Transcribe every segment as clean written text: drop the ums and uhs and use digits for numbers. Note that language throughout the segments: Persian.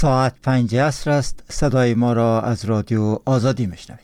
ساعت 5 عصر است. صدای ما را از رادیو آزادی میشنوید.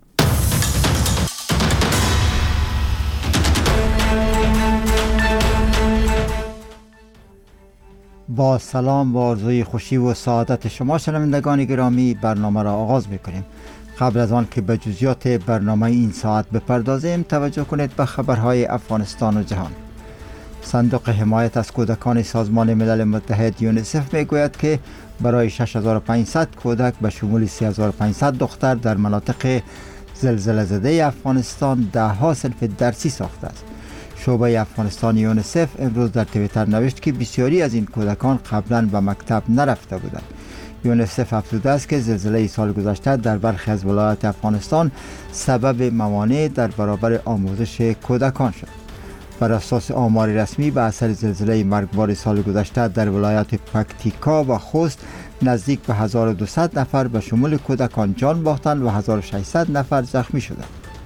با سلام و آرزوی خوشی و سعادت شما شنوندگان گرامی برنامه را آغاز میکنیم. قبل از آن که به جزئیات برنامه این ساعت بپردازیم، توجه کنید به خبرهای افغانستان و جهان. صندوق حمایت از کودکان سازمان ملل متحد یونیسف میگوید که برای 6500 کودک به شمول 3500 دختر در مناطق زلزله زده افغانستان 10 صنف درسی ساخته است. شعبه افغانستان یونیسف امروز در توییتر نوشت که بسیاری از این کودکان قبلا به مکتب نرفته بودند. یونیسف افزوده است که زلزله سال گذشته در برخی از ولایات افغانستان سبب موانع در برابر آموزش کودکان شد. بر اساس آمار رسمی به اثر زلزله مرگبار سال گذشته در ولایات پکتیکا و خوست نزدیک به 1200 نفر به شمول کودکان جان باختند و 1600 نفر زخمی شدند.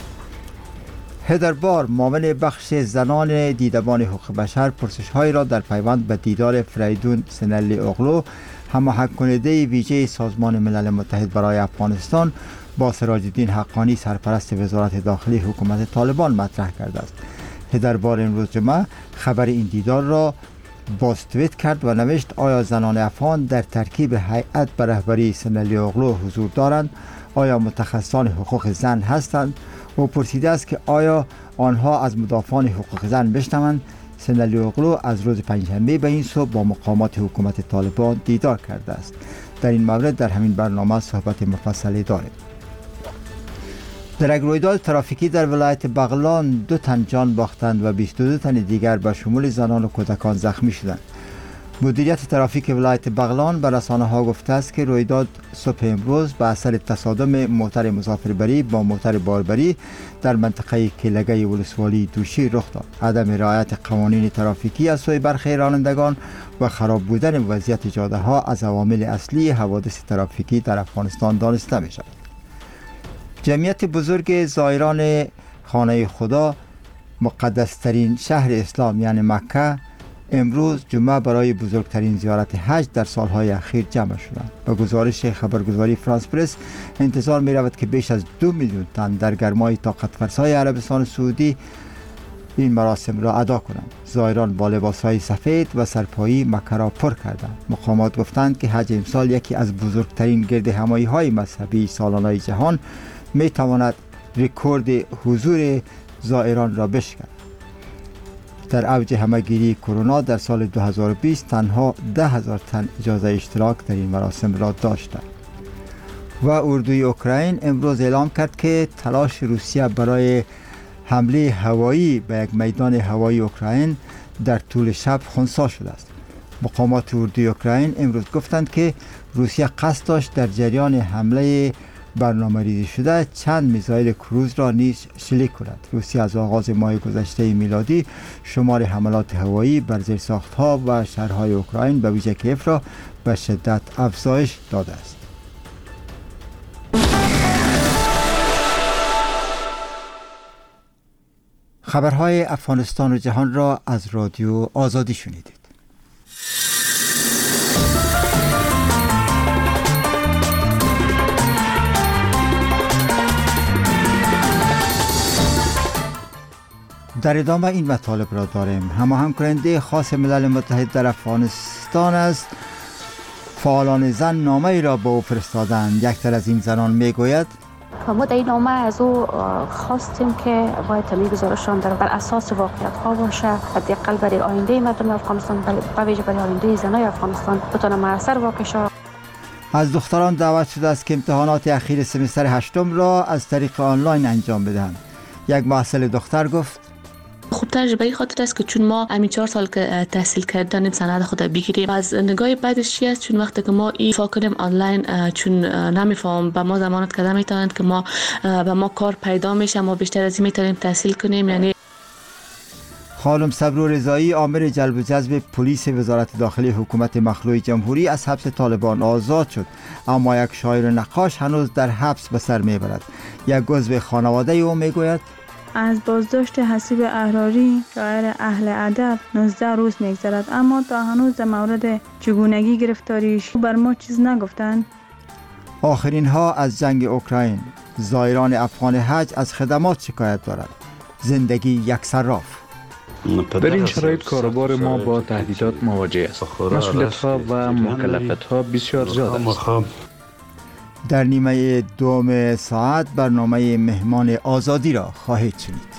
هدر بار، معاون بخش زنان دیدبان حقوق بشر، پرسش‌هایی را در پیوند به دیدار فریدون سنلی اغلو، هماهنگ کننده ویژه سازمان ملل متحد برای افغانستان، با سراج الدین حقانی، سرپرست وزارت داخلی حکومت طالبان، مطرح کرده است. هدر بار امروز جمعه خبر این دیدار را باز توییت کرد و نوشت: آیا زنان افغان در ترکیب هیئت به رهبری سنلی اغلو حضور دارند؟ آیا متخصصان حقوق زن هستند؟ او پرسیده است که آیا آنها از مدافعان حقوق زن بشنوند؟ سنلی اغلو از روز پنجشنبه به این صبح با مقامات حکومت طالبان دیدار کرده است. در این مورد در همین برنامه صحبت مفصلی داریم. در یک رویداد ترافیکی در ولایت بغلان 2 تن جان باختند و 22 تن دیگر به شمول زنان و کودکان زخمی شدند. مدیریت ترافیک ولایت بغلان به رسانه‌ها گفته است که رویداد صبح امروز به اثر تصادم موتر مسافربری با موتر باربری در منطقه کلگه ولسوالی دوشی رخ داد. عدم رعایت قوانین ترافیکی از سوی برخی رانندگان و خراب بودن وضعیت جاده‌ها از عوامل اصلی حوادث ترافیکی در افغانستان دانسته می‌شود. جمعیت بزرگ زائران خانه خدا، مقدسترین شهر اسلام یعنی مکه، امروز جمعه برای بزرگترین زیارت حج در سالهای اخیر جمع شدند. به گزارش خبرگزاری فرانس پرس، انتظار می رود که بیش از 2 میلیون تن در گرمای طاقت فرسای عربستان سعودی این مراسم را ادا کنند. زائران با لباسهای سفید و سرپایی مکه را پر کردند. مقامات گفتند که حج امسال یکی از بزرگترین گرد همایی های مذهبی سالانه جهان می تواند رکورد حضور زائران را بشکند. در اوج همه‌گیری کرونا در سال 2020 تنها 10,000 تن اجازه اشتراک در این مراسم را داشتند. و اردوی اوکراین امروز اعلام کرد که تلاش روسیه برای حمله هوایی به یک میدان هوایی اوکراین در طول شب خنثی شده است. مقامات اردوی اوکراین امروز گفتند که روسیه قصد داشت در جریان حمله برنامه‌ریزی شده چند میزایل کروز را نیز شلیک کند. روسیه از آغاز ماه گذشته میلادی شمار حملات هوایی بر زیرساخت‌ها و شهرهای اوکراین به ویژه کیف را به شدت افزایش داده است. خبرهای افغانستان و جهان را از رادیو آزادی شنیدید. در ادامه این مطالب را داریم. هماهنگ کننده خاص ملل متحد در افغانستان است. فعالان زن نامه ای را به او فرستادند. یک تن از این زنان میگوید: ما در این نامه از او خواستیم که باید تمام گزارشان بر اساس واقعیت ها باشه، حداقل برای آینده مردم افغانستان، به ویژه برای آینده زنای افغانستان بتونه موثر واقع شود. از دختران دعوت شده است که امتحانات اخیر سمستر 8 را از طریق آنلاین انجام بدهند. یک محصل دختر گفت: خوب تجربه خاطر است که چون ما همین 4 سال که تحصیل کردن سند خود بگیریم، از نگاه بعدش چی است؟ چون وقتی که ما این فاکنیم آنلاین، چون نمیفهم به ما ضمانت کده میتونند که ما به ما کار پیدا میشه، ما بیشتر از این میتونیم تحصیل کنیم. یعنی خانم صبرو رضایی، آمر جلب و جذب پلیس وزارت داخلی حکومت مخلوع جمهوری، از حبس طالبان آزاد شد، اما یک شاعر و نقاش هنوز در حبس به سر میبرد. یک عضو خانواده او میگوید: از بازداشت حسیب احراری شاعر اهل ادب 19 روز میگذرد، اما تا هنوز در مورد چگونگی گرفتاریش بر ما چیز نگفتند. آخرین ها از جنگ اوکراین. زائران افغان حج از خدمات شکایت دارد. زندگی یک صراف. در این شرایط کاروبار ما با تهدیدات مواجه است. مسئولیت ها و مکلفیت ها بسیار زیاد است. در نیمه دوم ساعت برنامه مهمان آزادی را خواهید شنید.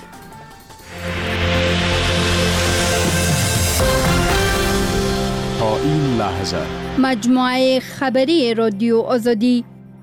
تا این لحظه مجموعه خبری رادیو آزادی.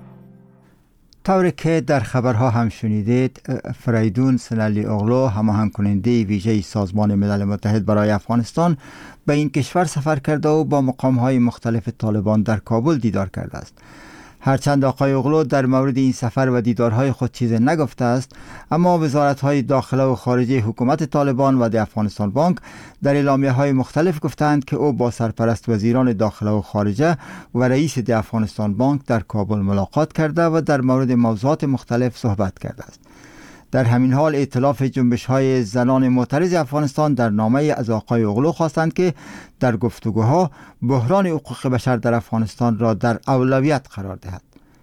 طوری که در خبرها هم شنیدید، فریدون سنلی اغلو، هماهنگ کننده ویژه سازمان ملل متحد برای افغانستان، به این کشور سفر کرده و با مقام‌های مختلف طالبان در کابل دیدار کرده است. هرچند آقای اغلو در مورد این سفر و دیدارهای خود چیزی نگفته است، اما وزارت‌های داخله و خارجه حکومت طالبان و افغانستان بانک در اعلامیه‌های مختلف گفتند که او با سرپرست وزیران داخله و خارجه و رئیس افغانستان بانک در کابل ملاقات کرده و در مورد موضوعات مختلف صحبت کرده است. در همین حال ائتلاف جنبش‌های زنان معترض افغانستان در نامه از آقای اغلو خواستند که در گفتگوها بحران حقوق بشر در افغانستان را در اولویت قرار دهد.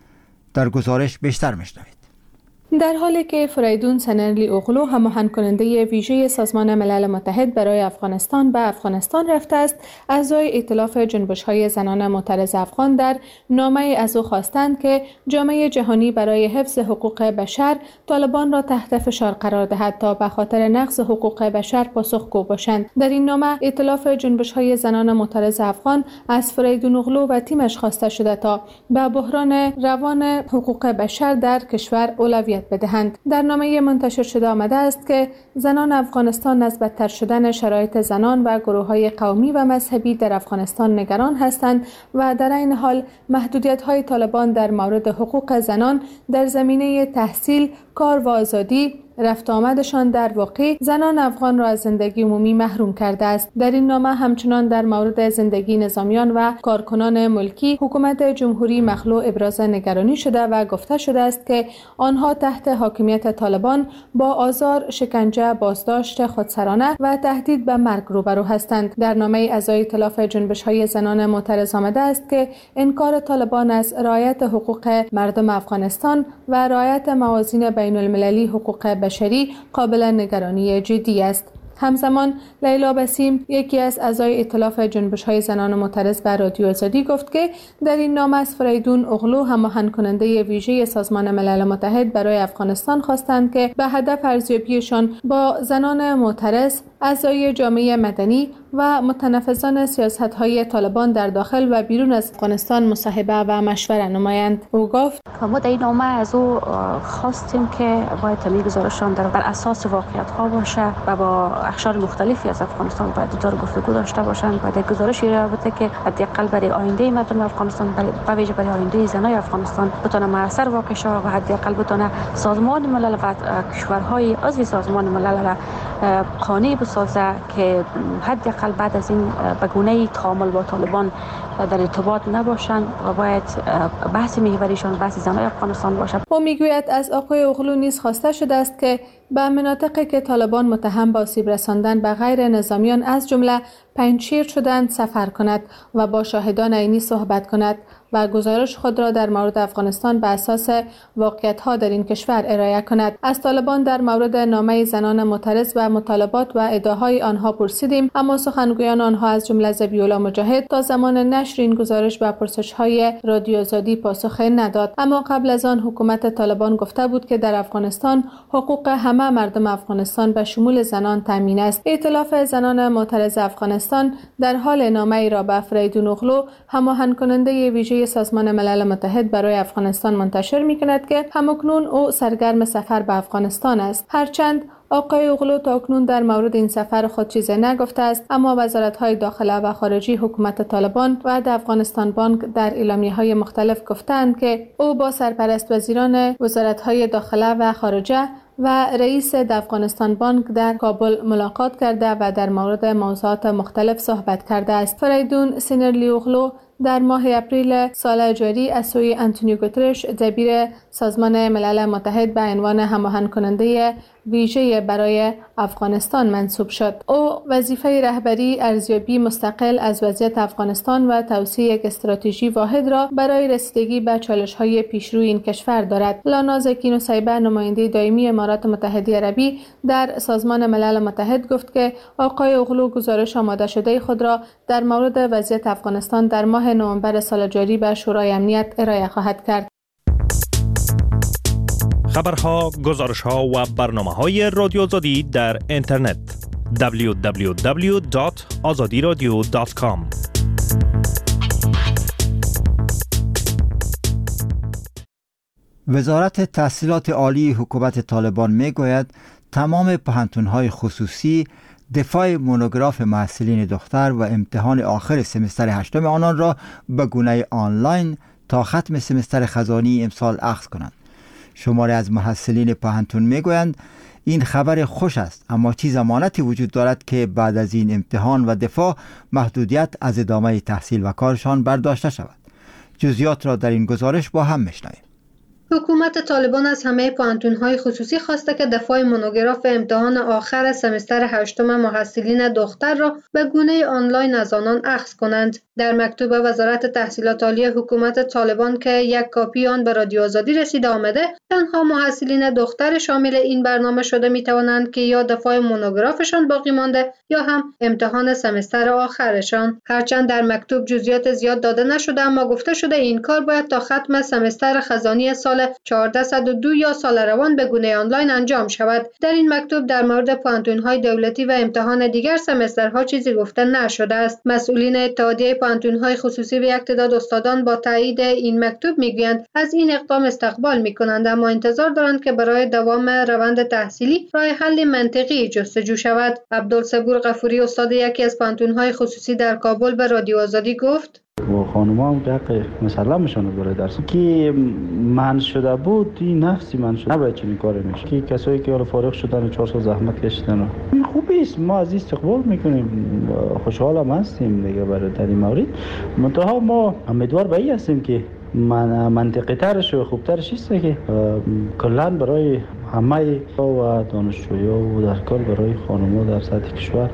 در گزارش بیشتر میشنوید. در حالی که فریدون سنلی اغلو هماهنگ کننده ویژه سازمان ملل متحد برای افغانستان به افغانستان رفته است، اعضای ائتلاف جنبش‌های زنان معترض افغان در نامه از او خواستند که جامعه جهانی برای حفظ حقوق بشر طالبان را تحت فشار قرار دهد تا به خاطر نقض حقوق بشر پاسخگو باشند. در این نامه ائتلاف جنبش‌های زنان معترض افغان از فریدون اغلو و تیمش خواسته شده تا به بحران روان حقوق بشر در کشور اولویت بدهند. در نامه منتشر شده آمده است که زنان افغانستان از بدتر شدن شرایط زنان و گروه‌های قومی و مذهبی در افغانستان نگران هستند و در این حال محدودیت‌های طالبان در مورد حقوق زنان در زمینه تحصیل، کار و آزادی رفت آمدشان در واقع زنان افغان را از زندگی عمومی محروم کرده است. در این نامه همچنان در مورد زندگی نظامیان و کارکنان ملکی حکومت جمهوری مخلوع ابراز نگرانی شده و گفته شده است که آنها تحت حاکمیت طالبان با آزار، شکنجه، بازداشت خودسرانه و تهدید به مرگ روبرو هستند. در نامه اعضای ائتلاف جنبش‌های زنان معترض آمده است که انکار طالبان از رعایت حقوق مردم افغانستان و رعایت موازین بین المللی حقوق بشری قابل نگرانی جدی است. همزمان لیلا بسیم، یکی از اعضای ائتلاف جنبش‌های زنان معترض به رادیو آزادی گفت که در این نامه از فریدون اغلو هماهنگ کننده ویژه سازمان ملل متحد برای افغانستان خواستند که به هدف ارزیابیشان با زنان معترض، اعضای جامعه مدنی و متنفذان سیاست‌های طالبان در داخل و بیرون از افغانستان مصاحبه و مشوره نمایند. او گفت ما در این نامه از او خواستیم که باید تمام گزارشان بر اساس واقعیت‌ها باشه و با اقشار مختلفی از افغانستان باید دیدار گفتگو داشته باشند. باید گزارشی رابطه که حداقل برای آینده مردم افغانستان، به ویژه برای آینده زنای افغانستان بتونه موثر واقع شه و حداقل بتونه سازمان ملل و کشورهای عضو سازمان ملل را قانع بسازه که حداقل بعد از این به گونه‌ای تعامل با طالبان در ارتباط نباشند و باید بحث محوریشان بحث زنای افغانستان باشد. او میگوید از آقای اغلو نیز خواسته شده است که به مناطقی که طالبان متهم به آسیب رساندن به غیر نظامیان از جمله پنجشیر شدند سفر کند و با شاهدان عینی صحبت کند و گزارش خود را در مورد افغانستان به اساس واقعیت‌ها در این کشور ارائه کند. از طالبان در مورد نامه زنان معترض و مطالبات و ادعاهای آنها پرسیدیم، اما سخنگویان آنها از جمله ذبیح‌الله مجاهد تا زمان نشر این گزارش به پرسش‌های رادیو آزادی پاسخ نداد. اما قبل از آن حکومت طالبان گفته بود که در افغانستان حقوق همه مردم افغانستان به شمول زنان تامین است. ائتلاف زنان معترض افغانستان در حال نامه‌ای را به فریدون اغلو هماهنگ کننده ویژه سازمان ملل متحد برای افغانستان منتشر می‌کند که همکنون او سرگرم سفر به افغانستان است. هرچند آقای اغلو تاکنون در مورد این سفر خود چیزی نگفته است، اما وزارت‌های داخله و خارجه حکومت طالبان و افغانستان بانک در اعلامیه‌های مختلف گفتند که او با سرپرست وزیران وزارت‌های داخله و خارجه و رئیس افغانستان بانک در کابل ملاقات کرده و در مورد موضوعات مختلف صحبت کرده است. فریدون سنلی اغلو در ماه اپریل سال جاری از سوی آنتونیو گوترش دبیر سازمان ملل متحد به عنوان هماهنگ کننده ویژه برای افغانستان منصوب شد. او وظیفه رهبری ارزیابی مستقل از وضعیت افغانستان و توسعه یک استراتژی واحد را برای رسیدگی به چالش‌های پیشروی این کشور دارد. لانازکی نصیبه، نماینده دائمی امارات متحده عربی در سازمان ملل متحد، گفت که آقای اوغلو گزارش آماده شده خود را در مورد وضعیت افغانستان در ماه نوامبر سال جاری به شورای امنیت ارائه خواهد کرد. خبرها، گزارش‌ها و برنامه‌های رادیو آزادی در اینترنت www.azadiradio.com. وزارت تحصیلات عالی حکومت طالبان میگوید تمام پانتون‌های خصوصی دفاع مونوگراف محصلین دختر و امتحان آخر سمستر هشتم آنان را به گونه آنلاین تا ختم سمستر خزانی امسال اخذ کنند. شماری از محصلین پانتون میگویند این خبر خوش است، اما چه ضمانتی وجود دارد که بعد از این امتحان و دفاع محدودیت از ادامه تحصیل و کارشان برداشته شود؟ جزئیات را در این گزارش با هم میشنویم. حکومت طالبان از همه پانتون‌های خصوصی خواسته که دفاع مونوگراف امتحان آخر سمستر هشتم محصلین دختر را به گونه آنلاین از آنان اخذ کنند. در مکتوب وزارت تحصیلات عالی حکومت طالبان که یک کاپی آن به رادیو آزادی رسیده آمده، تنها محصلین دختر شامل این برنامه شده می توانند که یا دفاع مونوگرافشان باقی مانده یا هم امتحان سمستر آخرشان. هرچند در مکتوب جزئیات زیاد داده نشده، اما گفته شده این کار باید تا ختم سمستر خزانی سال 1402 یا سال روان به گونه آنلاین انجام شود. در این مکتوب در مورد پانتون‌های دولتی و امتحان دیگر سمسترها چیزی گفته نشده است. مسئولین اتحادیه پانتون‌های خصوصی و یک تعداد استادان با تایید این مکتوب میگویند از این اقدام استقبال می‌کنند، اما انتظار دارند که برای دوام روند تحصیلی راه حل منطقی جستجو شود. عبدالصبور غفوری، استاد یکی از پانتون‌های خصوصی در کابل، به رادیو آزادی گفت: و خانوما هم حق مسلمشان برای درس که من شده بود، این نفسی من شده نباید چنین کاری میشه که کسایی که حالا فارغ شدن 4 سال زحمت کشیدن این خوبی است، ما از استقبال میکنیم، خوشحال هم هستیم دیگه برای در این مورد. منتها ما امیدوار به این هستیم که منطقی ترش و خوبترش است که کلا برای همه و دانشجویا و در کل برای خانوما در سطح کشور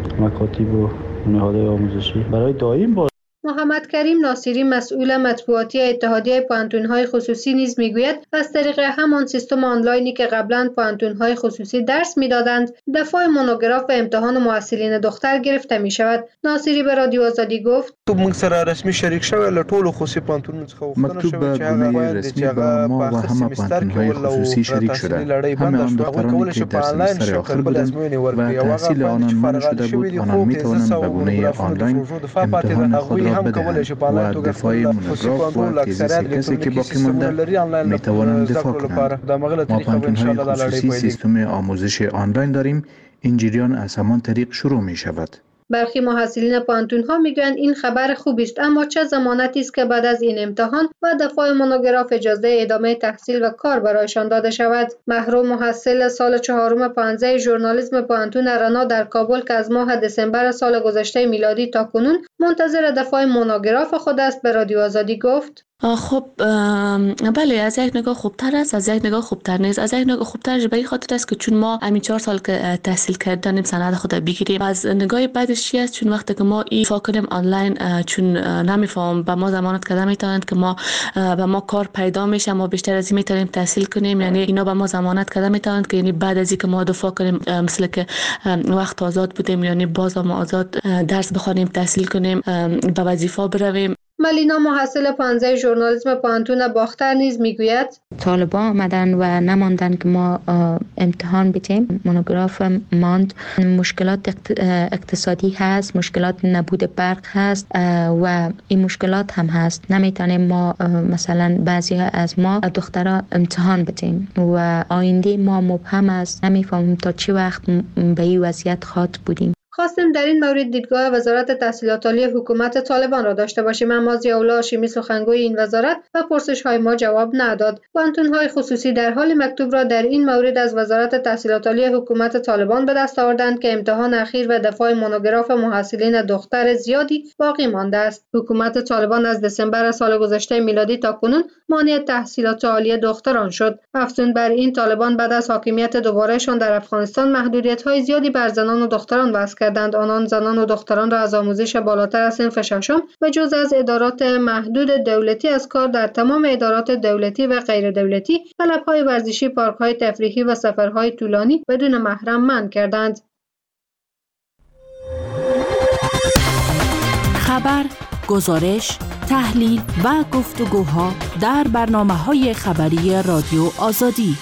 مکاتب و نهادهای آموزشی برای دائم با. محمد کریم ناصری، مسئول مطبوعاتی اتحادیه پانتون‌های خصوصی، نیز میگوید از طریق همان سیستم آنلاینی که قبلا پانتون‌های خصوصی درس میدادند، دفاع مونوگراف و امتحان محصلین دختر گرفته می شود. ناصری به رادیو آزادی گفت: موږ سره رسمي شریک شوی له ټولو خصوصي پانتونونو څخه وغوښتنه شوې چې هغه رسمي به ما و همه پانتون‌های خصوصی شریک شدند. همه آن دخترانی که در سمستر آخر بودند و تحصیل آنان منع شده بود، آنان می توانند به گونه آنلاین امتحان خود را بدهند و دفاع مونوگراف و تیزیس کسی که باقی مانده می توانند دفاع کنند. ما پانتون‌های خصوصی سیستم آموزش آنلاین داریم. این جریان از همان طریق شروع می شود. برخی محصلین پانتون‌ها میگویند این خبر خوبی است، اما چه ضمانتی است که بعد از این امتحان و دفاع مونوگراف اجازه ادامه تحصیل و کار برایشان داده شود؟ محروم محصل سال 4 ژورنالیسم پانتون رنا در کابل که از ماه دسامبر سال گذشته میلادی تا کنون منتظر دفاع مونوگراف خود است، به رادیو آزادی گفت: خب بله، از یک نگاه خوبتر است، از یک نگاه خوبتر نیست. از یک نگاه خوبتر به این خاطر است که چون ما همین 4 سال که تحصیل کردن سند خود بگیریم، از نگاه بعدش چی است؟ چون وقتی که ما این فاکنیم آنلاین، چون نمیفهم به ما ضمانت کردن میتونند که ما به ما کار پیدا میشه، ما بیشتر از این میتونیم تحصیل کنیم، یعنی اینا به ما ضمانت کردن میتونند که یعنی بعد از اینکه ما دفاع کنیم، مثل که وقت آزاد بودیم، یعنی باز ما آزاد درس بخونیم، تحصیل کنیم، به وظیفه برویم. ملینا محصل 15 ژورنالیسم پانتون باختر نیز میگوید: طالبان آمدن و نماندن که ما امتحان بدیم، مونوگراف ماند، مشکلات اقتصادی هست، مشکلات نبود برق هست و این مشکلات هم هست. نمیتونیم ما مثلا بعضی از ما دخترها امتحان بدیم و آینده ما مبهم است. نمیفهمیم تا چه وقت به این وضعیت خواهد بودیم. خواستیم در این مورد دیدگاه وزارت تحصیلات عالی حکومت طالبان را داشته باشیم، اما ضیاءالله هاشمی سخنگوی این وزارت و پرسش‌های ما جواب نداد. پانتون‌های خصوصی در حال مکتوب را در این مورد از وزارت تحصیلات عالی حکومت طالبان به دست آوردند که امتحان اخیر و دفاع مونوگراف محصلین دختر زیادی باقی مانده است. حکومت طالبان از دسامبر سال گذشته میلادی تا کنون مانع تحصیلات عالی دختران شد. افزون بر این، طالبان بعد از حاکمیت دوبارهشان در افغانستان محدودیت‌های زیادی بر زنان و دختران وضع کردند. آنان زنان و دختران را از آموزش بالاتر از صنف ششم و جز از ادارات محدود دولتی از کار در تمام ادارات دولتی و غیر دولتی، کلب‌های ورزشی، پارک‌های تفریحی و سفرهای طولانی بدون محرم منع کردند. خبر، گزارش، تحلیل و گفتگوها در برنامه‌های خبری رادیو آزادی.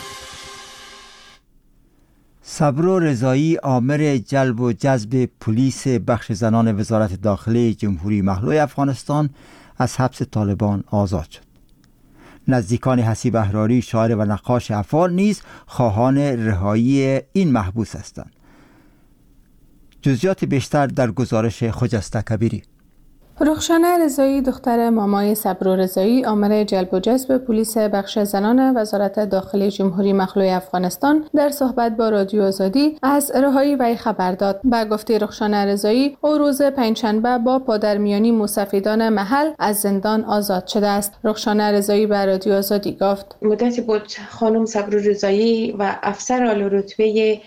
صبرو رضایی، آمر جلب و جذب پلیس بخش زنان وزارت داخلی جمهوری مخلوع افغانستان، از حبس طالبان آزاد شد. نزدیکان حسیب احراری، شاعر و نقاش افعال نیز خواهان رهایی این محبوس هستند. جزئیات بیشتر در گزارش خجسته کبیری. رخشانه رضایی، دختر مامای صبرو رضایی، آمر جلب و جذب پلیس بخش زنان وزارت داخلی جمهوری مخلوع افغانستان، در صحبت با رادیو آزادی از رهایی وی خبر داد. به گفته رخشانه رضایی، او روز پنجشنبه با پادرمیانی موسفیدان محل از زندان آزاد شده است. رخشانه رضایی به رادیو آزادی گفت: مدتی بود خانم صبرو رضایی و افسر عالی رتبه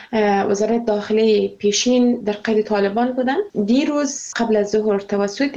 وزارت داخلی پیشین در قید طالبان بودند. دیروز قبل از ظهر توسط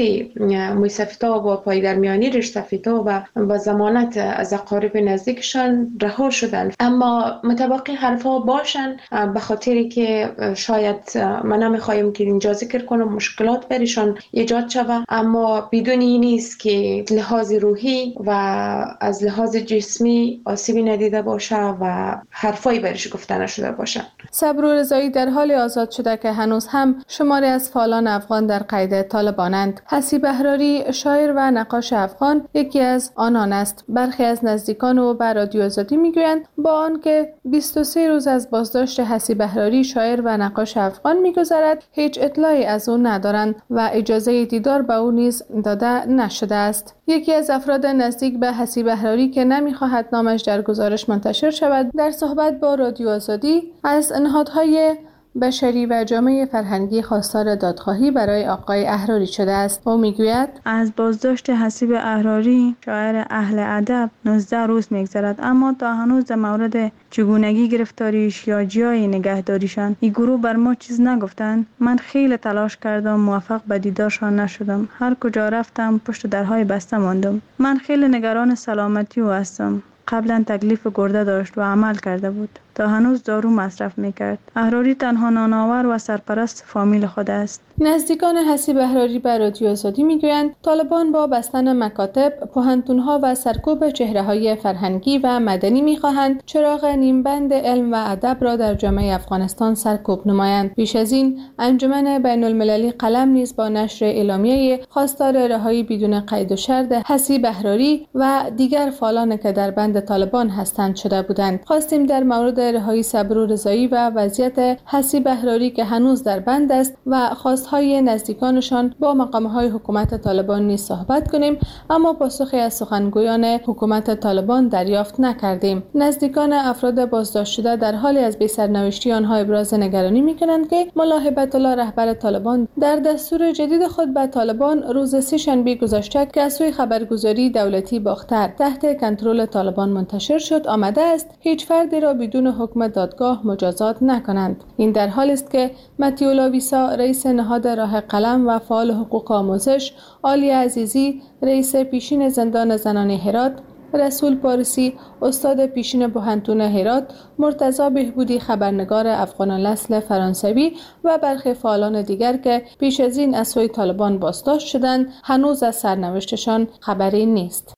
موسفیدا با پایدرمیانی رشتفیدا و با ضمانت از اقارب نزدیکشان رها شدند. اما متوقع حرفها باشند، به خاطری که شاید من نمیخوایم که اینجا ذکر کنم مشکلات برشان ایجاد شود، اما بدون این نیست که لحاظ روحی و از لحاظ جسمی آسیبی ندیده باشه و حرفایی برش گفته نشده باشه. صبرو رضایی در حال آزاد شده که هنوز هم شماری از فعالان افغان در قید طالبانند. حسیب احراری، شاعر و نقاش افغان، یکی از آنان است. برخی از نزدیکان او به رادیو آزادی میگویند با آنکه 23 روز از بازداشت حسیب احراری، شاعر و نقاش افغان میگذرد، هیچ اطلاعی از او ندارند و اجازه دیدار به او نیز داده نشده است. یکی از افراد نزدیک به حسیب احراری که نمیخواهد نامش در گزارش منتشر شود، در صحبت با رادیو آزادی از نهادهای بشری و جامعه فرهنگی خواستار دادخواهی برای آقای احراری شده است. او میگوید: از بازداشت حسیب احراری، شاعر اهل ادب، 19 روز میگذرد، اما تا هنوز در مورد چگونگی گرفتاریش یا جای نگهداریشان این گروه بر ما چیز نگفتند. من خیلی تلاش کردم، موفق به دیدارشان نشدم. هر کجا رفتم پشت درهای بسته ماندم. من خیلی نگران سلامتی او هستم. قبلا تکلیف گرده داشت و عمل کرده بود. تا هنوز دارو مصرف میکرد. احراری تنها نانآور و سرپرست فامیل خود است. نزدیکان حسیب احراری به رادیو آزادی میگویند طالبان با بستن مکاتب، پوهنتون‌ها و سرکوب چهره‌های فرهنگی و مدنی می‌خواهند چراغ نیمبند علم و ادب را در جامعه افغانستان سرکوب نمایند. بیش از این، انجمن بین‌المللی قلم نیز با نشر اعلامیه خواستار رهایی بدون قید و شرط حسیب احراری و دیگر فعالان که در بند طالبان هستند شده بودند. خواستیم در مورد رهایی صبرو رضایی و وضعیت حسیب احراری که هنوز در بند است و خواستهای نزدیکانشان با مقامهای حکومت طالبان نیز صحبت کنیم، اما پاسخی از سخنگویان حکومت طالبان دریافت نکردیم. نزدیکان افراد بازداشت شده در حالی از بی سرنوشتی آنها ابراز نگرانی می‌کنند که ملا هیبت الله رهبر طالبان در دستور جدید خود به طالبان روز سه‌شنبه گذشته که از سوی خبرگزاری دولتی باختر تحت کنترل طالبان منتشر شد آمده است هیچ فردی را بدون حکم دادگاه مجازات نکنند. این در حالی است که متیولا ویسا رئیس نهاد راه قلم و فعال حقوق آموزش، عالی عزیزی رئیس پیشین زندان زنان هرات، رسول پارسی استاد پیشین پوهنتون هرات، مرتضی بهبودی خبرنگار افغان الاصل فرانسوی و برخی فعالان دیگر که پیش از این از سوی طالبان بازداشت شدند هنوز از سرنوشتشان خبری نیست.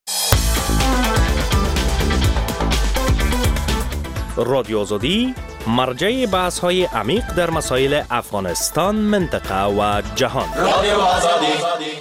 رادیو آزادی مرجع بحث‌های عمیق در مسائل افغانستان، منطقه و جهان. رادیو آزادی.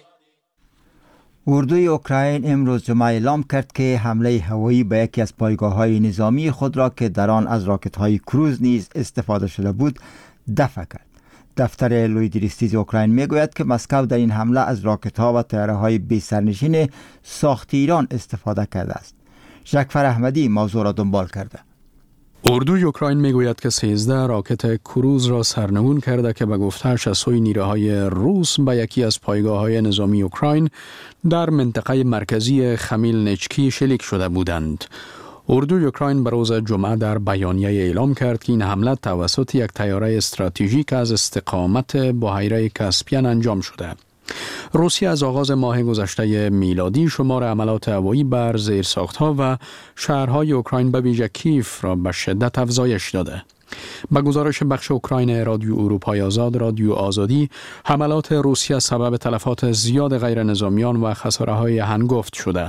اردوی اوکراین امروز جمعه اعلام کرد که حمله هوایی به یکی از پایگاه‌های نظامی خود را که در آن از راکت‌های کروز نیز استفاده شده بود دفع کرد. دفتر لویدریستیز اوکراین میگوید که مسکو در این حمله از راکت‌ها و طیاره‌های بی سرنشین ساخت ایران استفاده کرده است. جعفر احمدی موضوع را دنبال کرده. اردوی اوکراین میگوید که 13 راکت کروز را سرنگون کرده که به گفته‌اش از سوی نیروهای روس به یکی از پایگاه‌های نظامی اوکراین در منطقه مرکزی خمیلنیچکی شلیک شده بودند. اردوی اوکراین به روز جمعه در بیانیه اعلام کرد که این حمله توسط یک طیاره استراتژیک از استقامت بحیره کاسپین انجام شده. روسیه از آغاز ماه گذشته میلادی شمار حملات هوایی بر زیرساخت‌ها و شهرهای اوکراین به ویژه کیف را به شدت افزایش داده. با گزارش بخش اوکراین رادیو اروپای آزاد، رادیو آزادی، حملات روسیه سبب تلفات زیاد غیر نظامیان و خساره‌های هنگفت شده.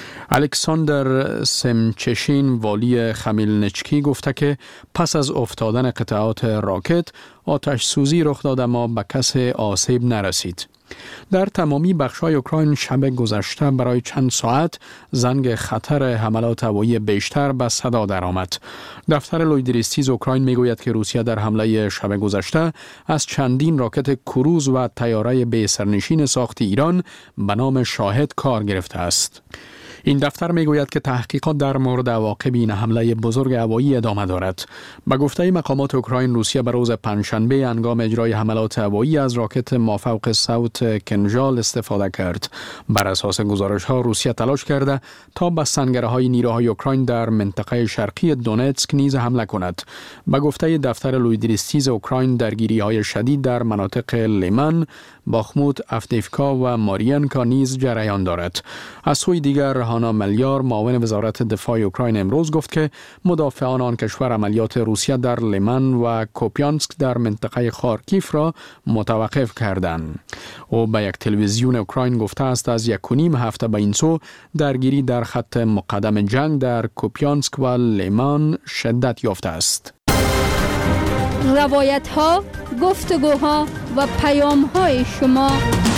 الکساندر سمچشین والی خمیلنیچکی گفته که پس از افتادن قطعات راکت آتش سوزی رخ داده اما به کسی آسیب نرسید. در تمامی بخش‌های اوکراین شب گذشته برای چند ساعت زنگ خطر حملات هوایی بیشتر به صدا درآمد. دفتر لویدریستیز اوکراین میگوید که روسیه در حمله شب گذشته از چندین راکت کروز و طیاره بی سرنشین ساخت ایران به نام شاهد کار گرفته است. این دفتر میگوید که تحقیقات در مورد عواقب این حمله بزرگ هوایی ادامه دارد. به گفته مقامات اوکراین، روسیه به روز پنجشنبه هنگام اجرای حملات هوایی از راکت مافوق صوت کنژال استفاده کرد. بر اساس گزارش‌ها روسیه تلاش کرده تا به سنگرهای نیروهای اوکراین در منطقه شرقی دونتسک نیز حمله کند. به گفته دفتر لویدریستیز اوکراین، درگیری‌های شدید در مناطق لیمن، باخموت، افدیفکا و مارینکا نیز جریان دارد. از سوی دیگر هانا ملیار، معاون وزارت دفاع اوکراین، امروز گفت که مدافعان آن کشور عملیات روسیه در لیمن و کوپیانسک در منطقه خارکیف را متوقف کردند. او به یک تلویزیون اوکراین گفته است از 1.5 هفته به این سو درگیری در خط مقدم جنگ در کوپیانسک و لیمن شدت یافته است. روایت ها، گفتگوها و پیام های شما.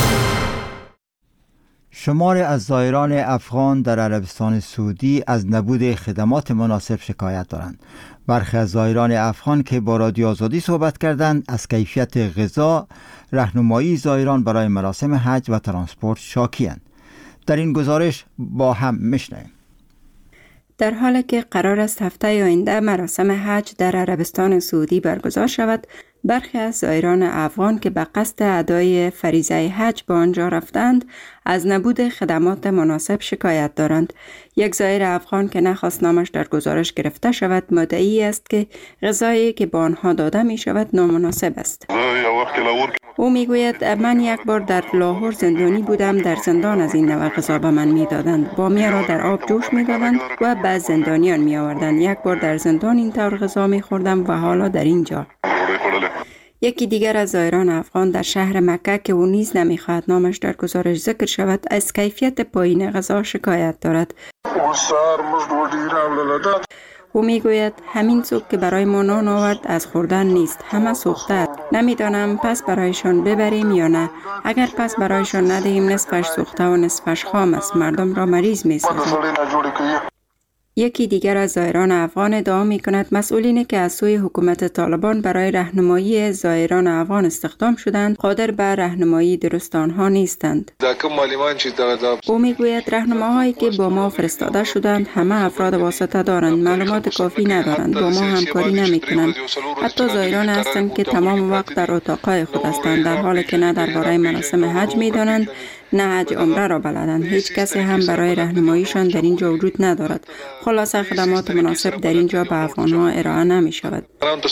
شمار از زائران افغان در عربستان سعودی از نبود خدمات مناسب شکایت دارند. برخی از زائران افغان که با رادیو آزادی صحبت کردند از کیفیت غذا، راهنمایی زائران برای مراسم حج و ترانسپورت شاکی‌اند. در این گزارش با هم میشنویم. در حالی که قرار است هفته آینده مراسم حج در عربستان سعودی برگزار شود، برخی از زائران افغان که به قصد ادای فریضه حج به آنجا رفتند از نبود خدمات مناسب شکایت دارند. یک زائر افغان که نخواست نامش در گزارش گرفته شود مدعی است که غذایی که به آنها داده می شود نامناسب است. او می گوید من یک بار در لاهور زندانی بودم، در زندان از این نوع غذا به من می دادند. بامیه را در آب جوش می دادند و بعد زندانیان می آوردند. یک بار در زندان این طور غذا می خوردم و حالا در اینجا. یکی دیگر از زائران افغان در شهر مکه که او نیز نمیخواهد نامش در گزارش ذکر شود از کیفیت پایین غذا شکایت دارد. او میگوید همین صبح که برای ما نان آورد از خوردن نیست، همه سوخته است. نمیدانم پس برایشان ببریم یا نه. اگر پس برایشان ندهیم نصفش سوخته و نصفش خام است، مردم را مریض میسازد. یکی دیگر از زائران افغان ادعا می کند مسئولینی که از سوی حکومت طالبان برای راهنمایی زائران افغان استخدام شدند قادر به راهنمایی درست آنها نیستند. او می گوید راهنماهایی که با ما فرستاده شدند همه افراد واسطه دارند، معلومات کافی ندارند، با ما همکاری نمی کنند. حتی زائران هستند که تمام وقت در اتاقهای خود هستند، در حالی که نه درباره مراسم حج می دانند نه حج عمره را بلدند. هیچ کسی هم برای راهنماییشان در اینجا وجود ندارد. خلاصه خدمات مناسب در اینجا به افغانها ارائه نمی شود.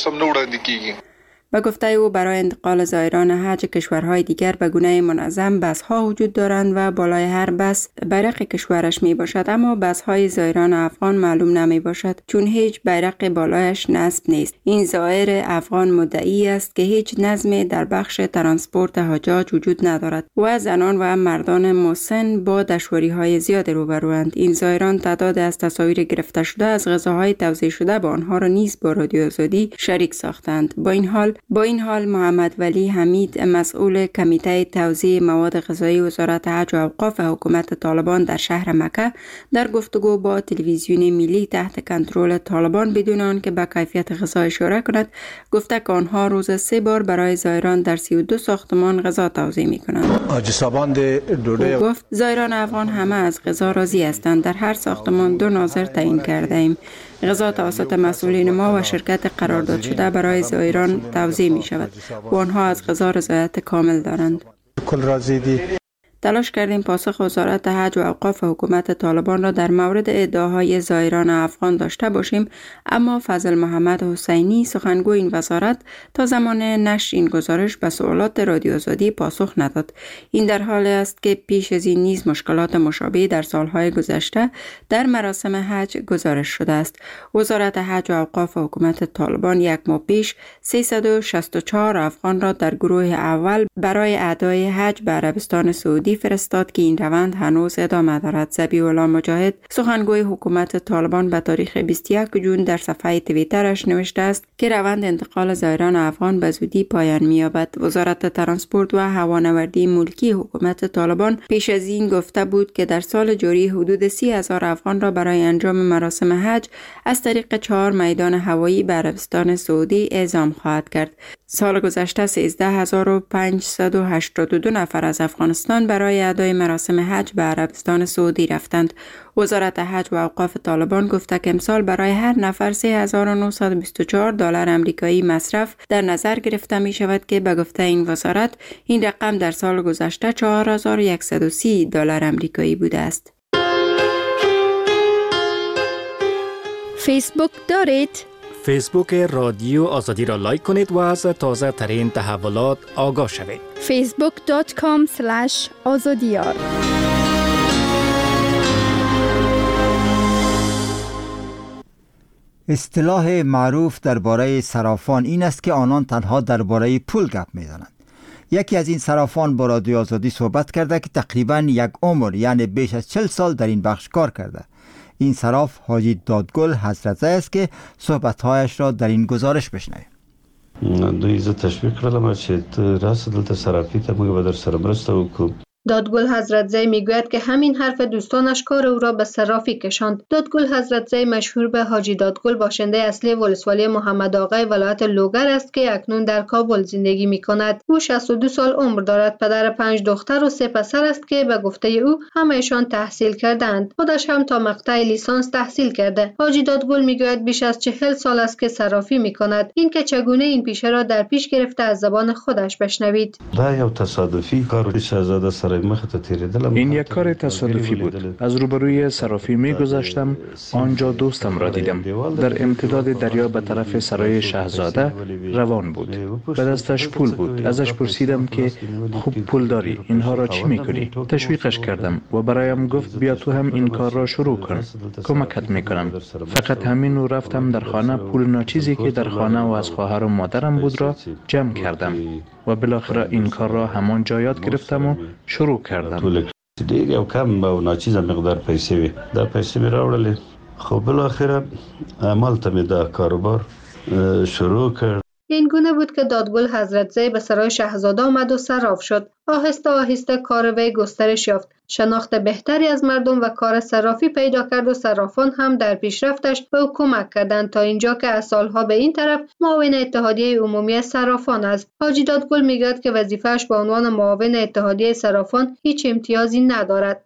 به گفته او برای انتقال زائران حج کشورهای دیگر به گونه منظم بس‌ها وجود دارند و بالای هر بس بیرق کشورش می باشد، اما بس‌های زائران افغان معلوم نمی باشد چون هیچ بیرق بالایش نصب نیست. این زائر افغان مدعی است که هیچ نظمی در بخش ترانسپورت حجاج وجود ندارد و زنان و مردان مسن با دشواری‌های زیاد روبروند. این زائران تعداد از تصاویر گرفته شده از غذاهای توزیع شده به آنها را نیز با رادیو آزادی شریک ساختند. با این حال با این حال محمد ولی حمید مسئول کمیته توزیع مواد غذایی وزارت حج و اوقاف حکومت طالبان در شهر مکه در گفتگو با تلویزیون ملی تحت کنترل طالبان بدون آنکه به کیفیت غذا اشاره کند گفته که آنها روز 3 بار برای زائران در 32 ساختمان غذا توزیع می‌کنند. او گفت زائران افغان همه از غذا راضی هستند. در هر ساختمان 2 ناظر تعیین کرده ایم. غذا توسط مسئولین ما و شرکت قرارداد شده برای زائران توزیع می شود و آنها از غذا رضایت کامل دارند. تلاش کردیم پاسخ وزارت حج و اوقاف حکومت طالبان را در مورد ادعاهای زائران افغان داشته باشیم، اما فضل محمد حسینی سخنگوی این وزارت تا زمان نشر این گزارش به سوالات رادیو آزادی پاسخ نداد. این در حالی است که پیش از این نیز مشکلات مشابه در سالهای گذشته در مراسم حج گزارش شده است. وزارت حج و اوقاف حکومت طالبان یک ماه پیش 364 افغان را در گروه اول برای ادای حج به عربستان سعودی فرستاد که این روند هنوز ادامه دارد. ذبیح الله مجاهد سخنگوی حکومت طالبان به تاریخ 21 جون در صفحه توییترش نوشته است که روند انتقال زائران افغان به زودی پایان می‌یابد. وزارت ترانسپورت و هوانوردی ملکی حکومت طالبان پیش از این گفته بود که در سال جاری حدود 30,000 افغان را برای انجام مراسم حج از طریق 4 میدان هوایی به عربستان سعودی اعزام خواهد کرد. سال گذشته 13,582 نفر از افغانستان برای ادای مراسم حج به عربستان سعودی رفتند. وزارت حج و اوقاف طالبان گفته که امسال برای هر نفر 3,924 دلار آمریکایی مصرف در نظر گرفته می شود که به گفته این وزارت این رقم در سال گذشته 4,130 دلار آمریکایی بوده است. فیسبوک دارید؟ فیسبوک رادیو آزادی را لایک کنید و از تازه ترین تحولات آگاه شوید. facebook.com/azadiyar. اصطلاح معروف درباره صرافان این است که آنان تنها درباره پول گپ می‌زنند. یکی از این صرافان با رادیو آزادی صحبت کرده که تقریباً یک عمر یعنی بیش از 40 سال در این بخش کار کرده. این صراف حاجی دادگل حضرت زی است که صحبت‌هایش را در این گزارش بشنویم. دوی زه تشویق کړم چې ته راسه دلته صرافي ته موږ به در سره مرسته وکړو. دادگل حضرت زی میگوید که همین حرف دوستانش کار او را به صرافی کشاند. دادگل حضرت زی مشهور به حاجی دادگل باشنده اصلی ولسوالی محمد آقای ولایت لوگر است که اکنون در کابل زندگی می‌کند. او 62 سال عمر دارد. پدر 5 دختر و 3 پسر است که به گفته او همه‌شان تحصیل کردند. خودش هم تا مقطع لیسانس تحصیل کرده. حاجی دادگل میگوید بیش از 40 سال است که صرافی می‌کند. این که چگونه این پیشه را در پیش گرفته از زبان خودش بشنوید. دا یو تصادفی کار شاهزاده سره این یک کار تصادفی بود. از روبروی صرافی می گذشتم، آنجا دوستم را دیدم. در امتداد دریا به طرف سرای شاهزاده روان بود. به دستش پول بود. ازش پرسیدم که خوب پول داری، اینها را چی می کنی؟ تشویقش کردم و برایم گفت بیا تو هم این کار را شروع کن، کمکت می کنم. فقط همین رو رفتم در خانه، پول ناچیزی که در خانه و از خواهر و مادرم بود را جمع کردم و بالاخره این کار را همان جا یاد گرفتم و شروع کردم. ډېر یو کم او ناچیزه مقدار پیسې وي. دا پیسې مې راوړلې، خو بالاخره همالته مې دا کاروبار شروع کرد. این گونه بود که دادگل حضرت زی به سرای شاهزاده آمد و صراف شد. آهسته آهسته کار وی گسترش یافت. شناخت بهتری از مردم و کار صرافی پیدا کرد و صرافان هم در پیشرفتش به او کمک کردند تا اینجا که از سالها به این طرف معاون اتحادیه عمومی صرافان است. حاجی دادگل میگوید که وظیفه‌اش به عنوان معاون اتحادیه صرافان هیچ امتیازی ندارد.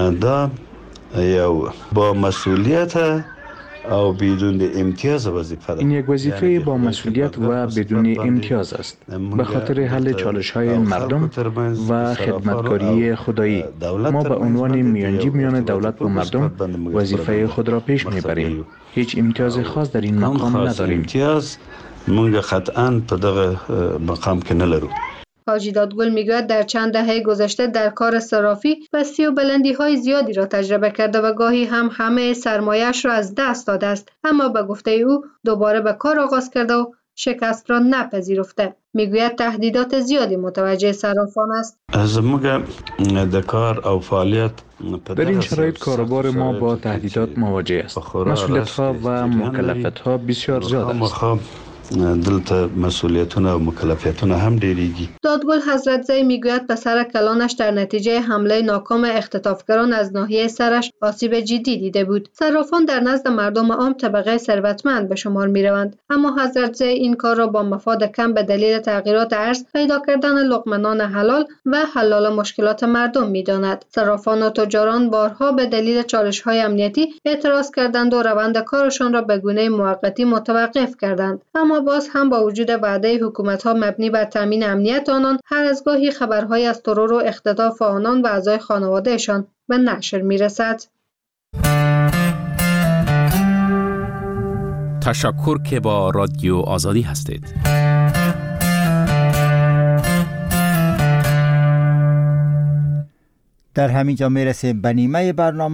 دا یو با مسئولیت او بدون امتیاز وظیفه. این یک وظیفه با مسئولیت و بدون امتیاز است. به خاطر حل چالش‌های مردم و خدمتکاری خدایی ما به عنوان میانجی میان دولت و مردم وظیفه خود را پیش میبریم. هیچ امتیاز خاص در این مقام نداریم. امتیاز موږ قطعاً په دغه مقام کې نه لرو. حاجی دادگل میگوید در چند دهه گذشته در کار صرافی پستی و بلندی های زیادی را تجربه کرده و گاهی هم همه سرمایه‌اش را از دست داده است، اما به گفته او دوباره به کار آغاز کرده و شکست را نپذیرفته. میگوید تهدیدات زیادی متوجه صرافان است. زموږ د کار او فعالیت در این شرایط کاروبار ما با تهدیدات مواجه است. مسئولیت‌ها و مکلفیت‌ها بسیار زیاد است. دلته مسئولیتونه و مکلفیتونه هم ډیریږي. دادگل حضرتزی میگوید پسر کلانش در نتیجه حمله ناکام اختطافگران از ناحیه سرش آسیب جدی دیده بود. صرافان در نزد مردم عام طبقه ثروتمند به شمار میروند، اما حضرتزی این کار را با مفاد کم به دلیل تغییرات ارز، پیدا کردن لقمه نان حلال و حل مشکلات مردم میداند. صرافان و تجاران بارها به دلیل چالش‌های امنیتی اعتراض کردند و روند کارشان را به گونه موقتی متوقف کردند، اما باز هم با وجود وعده حکومت‌ها مبنی بر تامین امنیت آنان، هر از گاهی خبرهای از ترور و اختطاف آنان و اعضای خانوادهشان به نشر میرسد. تشکر که با رادیو آزادی هستید. در همین جا میرسیم به نیمه برنامه.